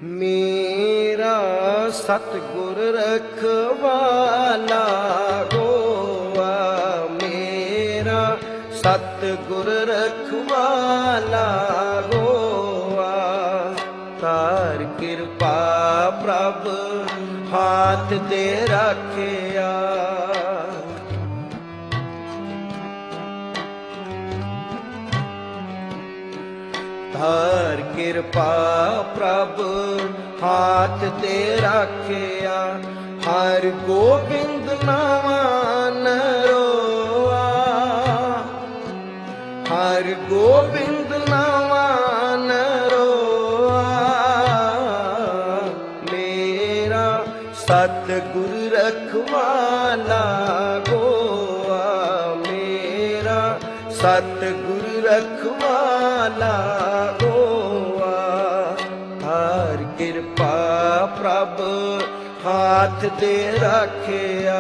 मेरा सतगुर रखवाला होआ, मेरा सतगुर रखवाला होआ। तार कृपा प्रभ हाथ दे रखिया, तार कृपा प्रभ हाथ ते रखिया। हर गोबिंद नावा नरोआ, हर गोबिंद नावा नरोआ। मेरा सतगुर रखवाला गोआ, मेरा सतगुर रखवाला गोआ। हर कृपा प्रभ हाथ दे रखिया,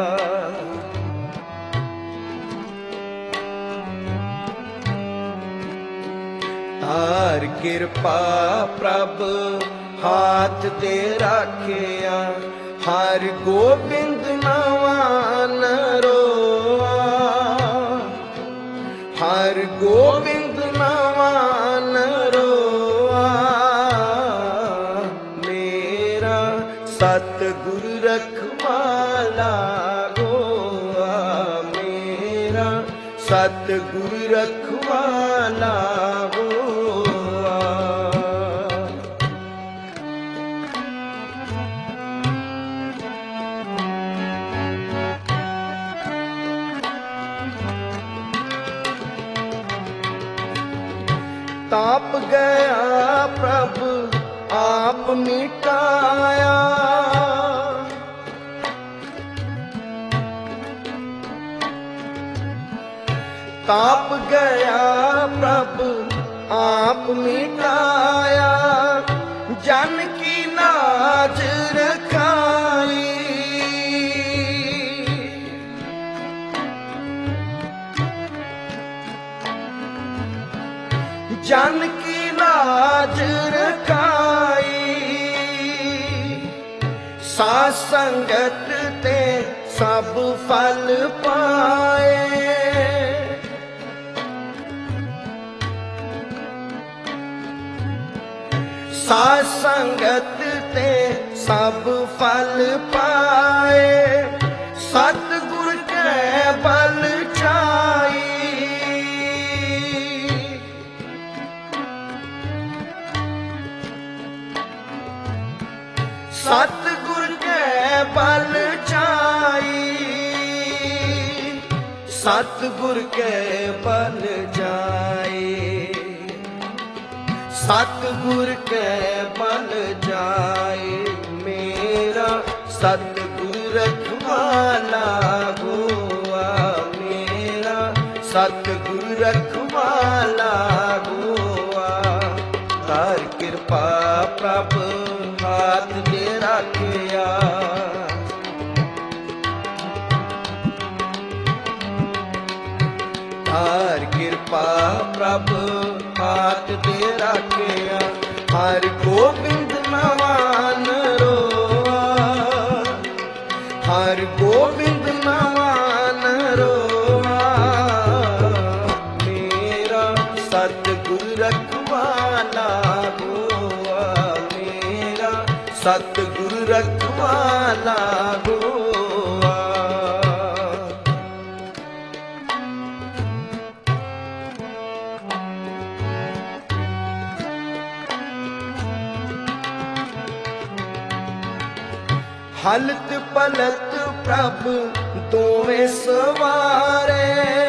हर कृपा प्रभ हाथ दे रखिया। हर गोबिंद नावा नरोआ, हर गोबिंद नावा नरोआ। मेरा सतगुर रखवाला गोआ, मेरा सतगुर रखवाला गोआ। ताप गया प्रभु आप मिटाया, ताप गया प्रभु आप मिटाया। जन की लाज रखाई, जन की लाज रखाई। साध संगत ते सब फल पाए, साध संगत ते सब फल पाए। सतगुर के बल छाई, सतगुर के बल छाई, सतगुर के बल जाए, सतगुर के बल जाए। मेरा सतगुर रखवाला गोआ, मेरा सतगुर रखवाला गोआ। तार कृपा प्रभ हाथ दे रखिया, तार कृपा प्रभ हाथ दे रखिया। हर गोबिंद नावा नरोआ, हर गोबिंद नावा नरोआ। मेरा सतगुर रखवाला गोआ, मेरा सतगुर रखवाला गोआ। हलत पलत प्रभ दोवें सवारे,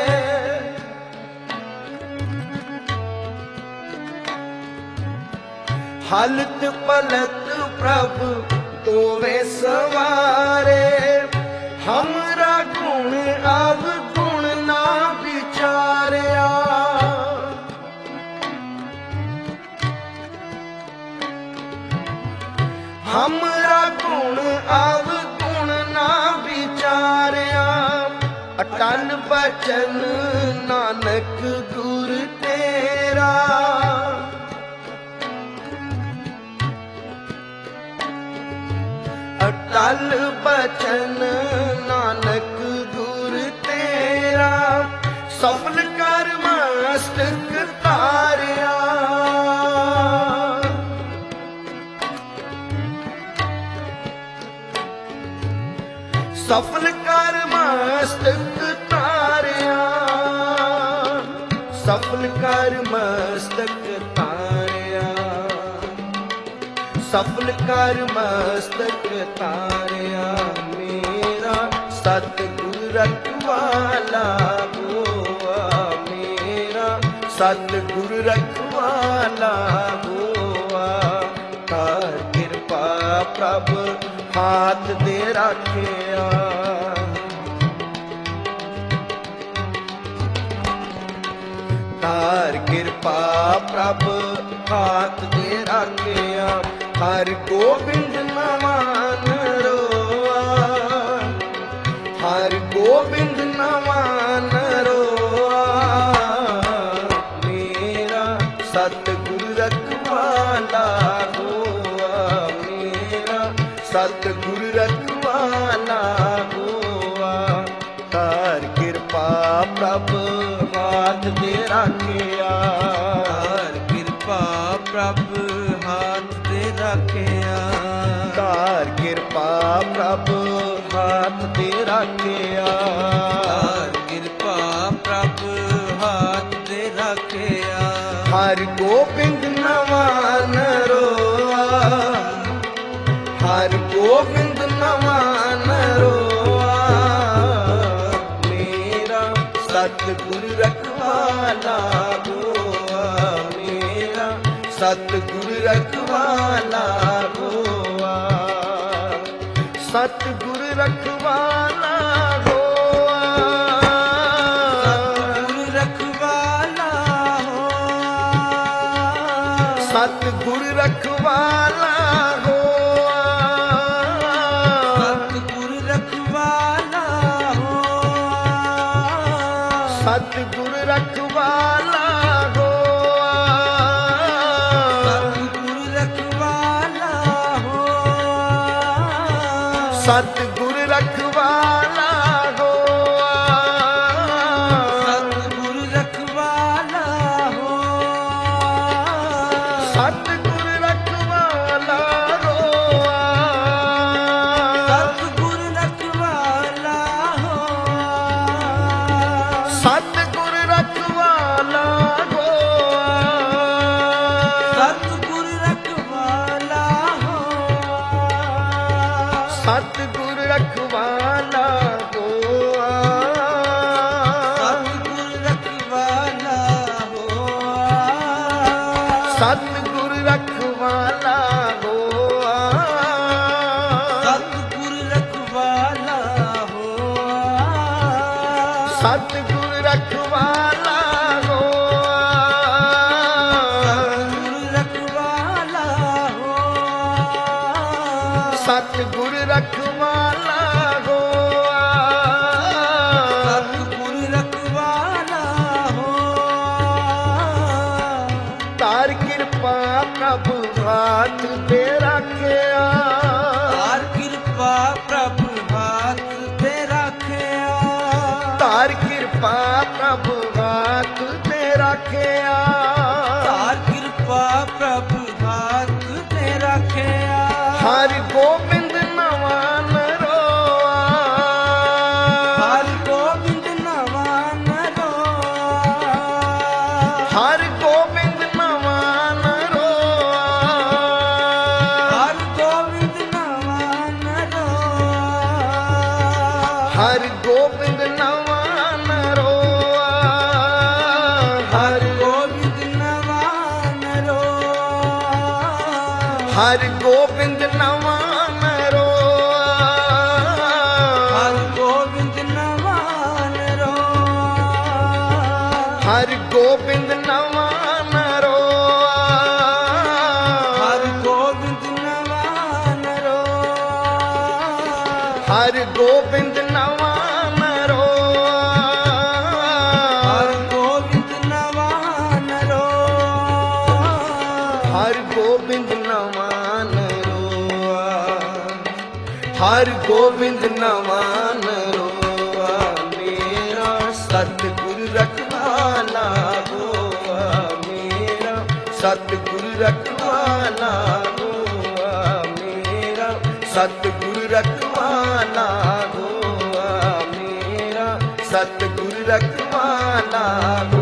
हलत पलत प्रभ दोवें सवारे। हमरा गुण अवगुण ना विचारिया, हमरा गुण अवगुण ना विचारिया। अटल बचन नानक गुर तेरा, ਅਟਲ ਬਚਨ ਨਾਨਕ ਗੁਰ ਤੇਰਾ, ਸਫਲ ਕਰ ਮਸਤਕ ਧਾਰਿਆ। ਸਫਲ ਕਰ ਮਸਤਕ ਧਾਰਿਆ, ਸਫਲ ਕਰ ਮਸਤਕ ਧਾਰਿਆ, ਸਫਲ ਕਰ ਮਸਤਕ ਧਾਰਿਆ। ਮੇਰਾ ਸਤਿਗੁਰ ਰਖਵਾਲਾ ਹੋਆ, ਮੇਰਾ ਸਤਿਗੁਰ ਰਖਵਾਲਾ ਹੋਆ। ਕਰ ਕਿਰਪਾ ਪ੍ਰਭ ਹਾਥ ਦੇ ਰਾਖਿਆ, ਕਰ ਕਿਰਪਾ ਪ੍ਰਭ ਹਾਥ ਦੇ ਰਾਖਿਆ। ਹਰ ਗੋਬਿੰਦ ਨਵਾਨ ਰੋਆ, ਹਰ ਗੋਬਿੰਦ ਨਵਾਨ ਰੋਆ। ਮੇਰਾ ਸਤਿਗੁਰ ਰਖਵਾਲਾ ਹੋਆ, ਮੇਰਾ ਸਤਿਗੁਰ ਰਖਵਾਲਾ ਹੋਆ। ਕਰ ਕਿਰਪਾ ਪ੍ਰਭ ਹਾਥ ਦੇ ਰਾਖਿਆ, ਕਰ ਕਿਰਪਾ ਪ੍ਰਭ ਹਾਥ ਦੇ ਰਾਖਿਆ। ਕਰ ਕਿਰਪਾ ਪ੍ਰਭ ਹਾਥ ਦੇ ਰਾਖਿਆ, ਕਰ ਕਿਰਪਾ ਪ੍ਰਭ ਹਾਥ ਦੇ ਰਾਖਿਆ। ਹਰ ਗੋਬਿੰਦ ਨਵਾਨ ਰੋਆ, ਹਰ ਗੋਬਿੰਦ ਨਵਾਨ ਰੋਆ। ਮੇਰਾ ਸਤਿਗੁਰ ਰਖਵਾਲਾ ਹੋਆ, ਮੇਰਾ ਸਤਿਗੁਰ ਰਖਵਾਲਾ ਹੋਆ। ਸਤਿਗੁਰ ਰਖਵਾਲਾ ਹੋਆ, ਸਤਿਗੁਰ ਰਖਵਾਲਾ ਹੋਆ। ਸਤਿਗੁਰ ਰਖਵਾਲਾ ਹੋਆ, ਸਤਿਗੁਰ ਰਖਵਾਲਾ ਹੋਆ। ਸਤਿਗੁਰ ਰਖਵਾਲਾ ਹੋਆ, ਸਤਿਗੁਰ ਰਖਵਾਲਾ ਹੋਆ। ਸਤਿਗੁਰ ਰਖਵਾਲਾ ਹੋਆ, ਸਤਿਗੁਰ ਰਖਵਾਲਾ ਹੋਆ। ਸਤਿਗੁਰ ਰਖਵਾਲਾ ਹੋਆ, ਸਤਿਗੁਰ ਰਖਵਾਲਾ ਹੋਆ। ਸਤਿਗੁਰ ਰਖਵਾਲਾ ਹੋਆ, ਸਤਿਗੁਰ ਰਖਵਾਲਾ ਹੋਆ। ਸਤਿਗੁਰ ਰਖਵਾਲਾ ਹੋਆ, ਸਤਿਗੁਰ ਰਖਵਾਲਾ ਹੋਆ। ਸਤਿਗੁਰ ਰਖਵਾਲਾ ਹੋਆ, ਸਤਿਗੁਰ ਰਖਵਾਲਾ ਹੋਆ। ਸਤਿਗੁਰ ਰਖਵਾਲਾ ਹੋਆ, ਸਤਿਗੁਰ ਰਖਵਾਲਾ ਹੋਆ। ਸਤਿਗੁਰ ਰਖਵਾਲਾ ਹੋਆ। ਤਾਰ ਕਿਰਪਾ ਪ੍ਰਭ ਹਾਥ ਤੇ ਰਾਖਿਆ, ਤਾਰ ਕਿਰਪਾ ਪ੍ਰਭ ਹਾਥ ਤੇ ਰਾਖਿਆ। ਤਾਰ ਕਿਰਪਾ ਪ੍ਰਭ ਹਾਥ ਤੇ ਰਾਖਿਆ, ਤਾਰ ਕਿਰਪਾ ਪ੍ਰਭ ਹਾਥ ਤੇ ਰਾਖਿਆ। ਹਰ ਗੋਬਿੰਦ ਨਵਾਨ ਰੋਆ, ਹਰ ਗੋਬਿੰਦ ਨਵਾਨ ਰੋਆ। ਹਰ ਗੋਬਿੰਦ ਨਵਾਨ ਰੋਆ, ਹਰ ਗੋਬਿੰਦ ਨਵਾਨ ਰੋਆ। ਹਰ ਗੋਬਿੰਦ ਨਵਾਨ ਰੋਆ, ਹਰ ਗੋਬਿੰਦ ਨਵਾਨ ਰੋਆ। ਹਰ ਗੋਬਿੰਦ ਨਵਾਨ ਰੋਆ, ਹਰ ਗੋਬਿੰਦ ਨਵਾਨ ਰੋਆ। ਹਰ ਗੋਬਿੰਦ ਨਵਾਨ ਰੋਆ, ਹਰ ਗੋਬਿੰਦ ਨਵਾਨ ਰੋਆ। ਹਰ ਗੋਬਿੰਦ ਨਵਾਨ ਰੋਆ, ਹਰ ਗੋਬਿੰਦ ਨਵਾਨ ਰੋਆ। ਹਰ ਗੋਬਿੰਦ ਨਵਾਨ ਰੋਆ। ਹਰ ਗੋਬਿੰਦ ਨਵਾਨ ਹੋਆ ਮੇਰਾ ਸਤਿਗੁਰ ਰਖਵਾਲਾ ਹੋਆ ਮੇਰਾ ਸਤਿਗੁਰ ਰਖਵਾਲਾ ਹੋਆ ਮੇਰਾ ਸਤਿਗੁਰ ਰਖਵਾਲਾ ਹੋਆ ਮੇਰਾ ਸਤਿਗੁਰ ਰਖਵਾਲਾ